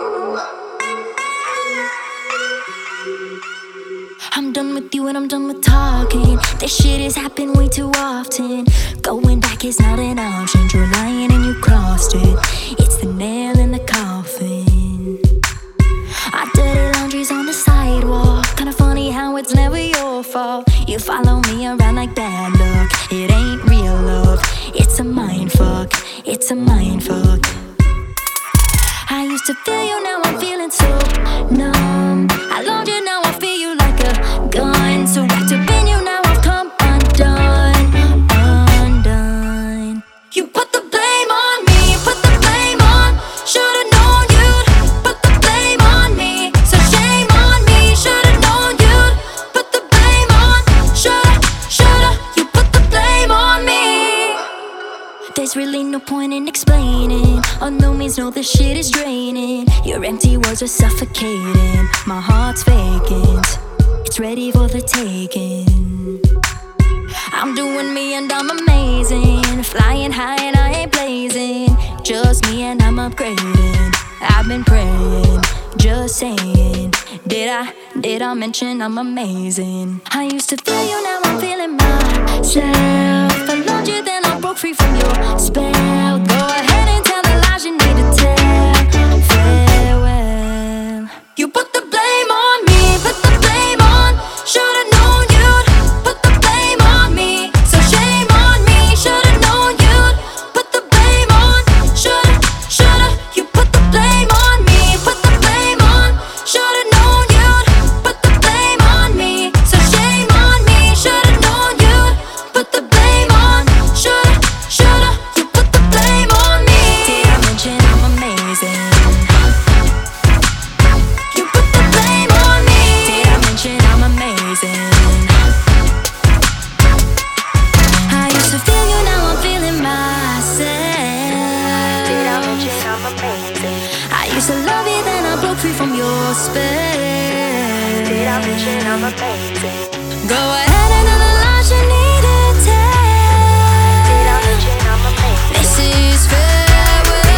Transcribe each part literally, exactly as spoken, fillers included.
I'm done with you and I'm done with talking. This shit has happened way too often. Going back is not an option. You're lying and you crossed it. It's the nail in the coffin. Our dirty laundry's on the sidewalk. Kinda funny how it's never your fault. You follow me around like bad luck. It ain't real love. It's a mind fuck. It's a mind fuck. I used to feel you, now I'm feeling so numb. I loved you, now I feel you like a gun. So wrapped up in you, now I've come undone, undone. You put the blame on me, put the blame on. Should've known you'd put the blame on me. So shame on me, should've known you'd put the blame on. Shoulda, shoulda, you put the blame on me. There's really no point in explaining. Unknown means no, this shit is draining. Your empty words are suffocating. My heart's vacant. It's ready for the taking. I'm doing me and I'm amazing. Flying high and I ain't blazing. Just me and I'm upgrading. I've been praying, just saying. Did I, did I mention I'm amazing? I used to feel you, now I'm feeling myself. I loved you, then I broke free from your spell. Go ahead and tell the lies you need to tell. Farewell. You put the blame on me, put the blame on. Should've known you'd put the blame on me. So shame on me, should've known you'd put the blame on. Shoulda, shoulda, you put the blame on me, put the blame on. Should've known you'd put the blame on me. So shame on me, should've known you'd put the blame on. Shoulda, shoulda, you put the blame on me. Did I mention I'm amazing? You put the blame on me. Did I mention I'm amazing? I used to feel you, now I'm feeling myself. Did I mention I'm amazing? I used to love you, then I broke free from your spell. Did I mention I'm amazing? Go ahead and tell the lies you need to tell. Did I mention I'm amazing? This is farewell.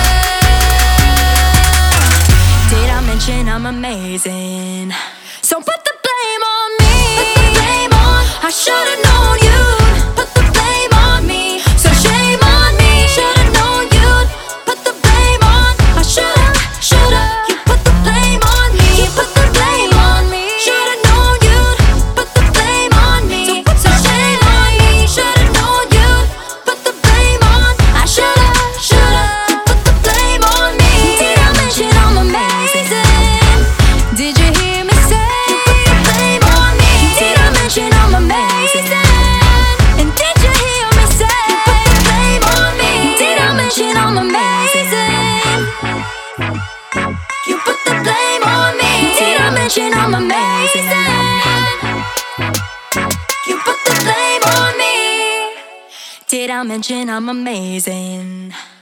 Did I mention I'm amazing? So put the blame on me. Put the blame on. I should've known you'd put the blame on me. So shame on me. Should've known you'd put the blame on. I should've, should've. You put the blame on me. You put the blame on me. Should've known you'd put the blame on me. So shame on me. Should've known you'd put the blame on. I should've, should've. You put the blame on me. Did I mention I'm amazing? Did you hear me say? You put the blame on me. Did I mention I'm amazing? And did you hear me say? You put the blame on me. Did I mention I'm amazing? You put the blame on me. Did I mention I'm amazing? You put the blame on me. Did I mention I'm amazing?